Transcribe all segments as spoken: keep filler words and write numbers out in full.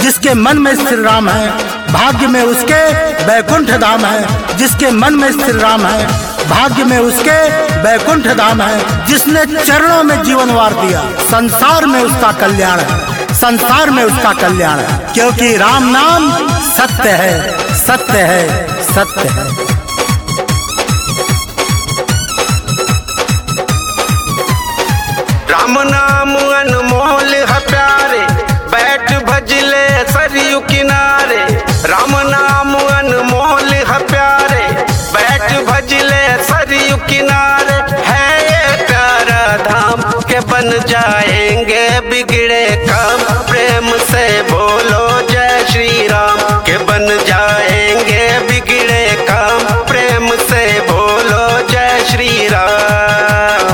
जिसके मन में श्री राम है भाग्य में उसके बैकुंठ धाम है। जिसके मन में श्री राम है भाग्य में उसके बैकुंठ धाम है। जिसने चरणों में जीवन वार दिया संसार में उसका कल्याण है, संसार में उसका कल्याण है। क्योंकि राम नाम सत्य है, सत्य है, सत्य है। राम नाम अनमोल है प्यारे, बैठ भजले सरयू किनारे। राम नाम अनमोल है प्यारे, बैठ भजले सरयू किनारे। है ये प्यारा धाम के बन जाएंगे बिगड़े काम। प्रेम से बोलो जय श्री राम के बन जाएंगे बिगड़े काम। प्रेम से बोलो जय श्री राम।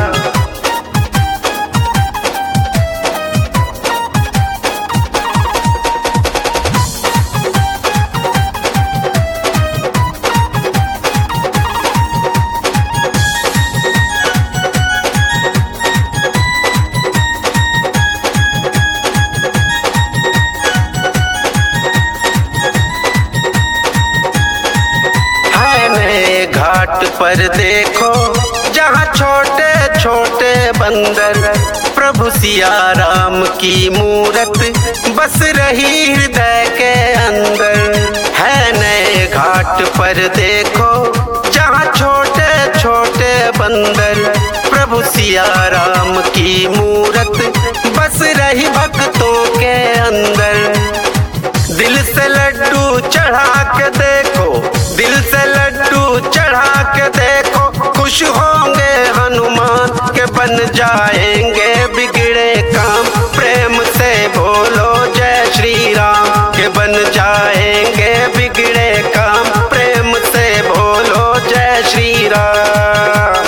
घाट पर देखो जहाँ छोटे छोटे बंदर, प्रभु सिया राम की मूरत बस रही हृदय के अंदर। है नए घाट पर देखो जहाँ छोटे छोटे बंदर, प्रभु सिया राम की मूरत बस रही भक्तों के अंदर। दिल से लड्डू चढ़ा के देखो, दिल से लड्डू चढ़ा के देखो, खुश होंगे हनुमान के बन जाएंगे बिगड़े काम। प्रेम से बोलो जय श्री राम के बन जाएंगे बिगड़े काम। प्रेम से बोलो जय श्री राम।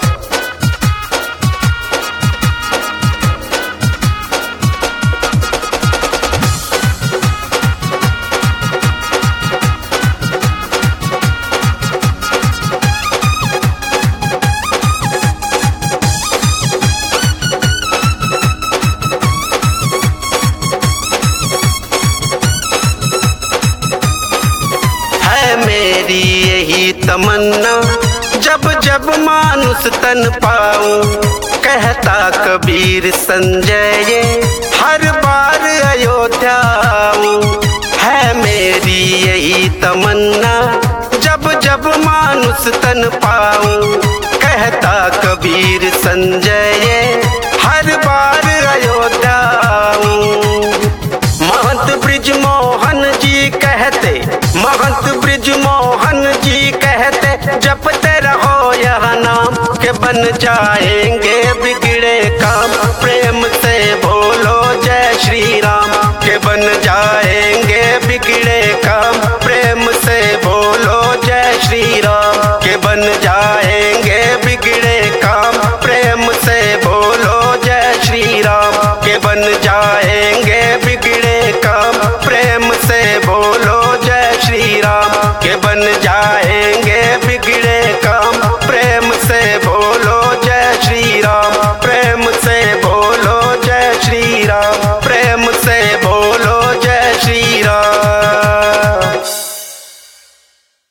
मेरी यही तमन्ना जब जब मानुष तन पाऊं, कहता कबीर संजय ये हर बार अयोध्या आऊं। है मेरी यही तमन्ना जब जब मानुष तन पाऊं, कहता कबीर संजय ये हर बार अयोध्या आऊं। महंत ब्रिज मोहन जी कहते, महंत ब्रिज मोहन जी कहते, जपते रहो यह नाम के बन जाएंगे बिगड़े काम।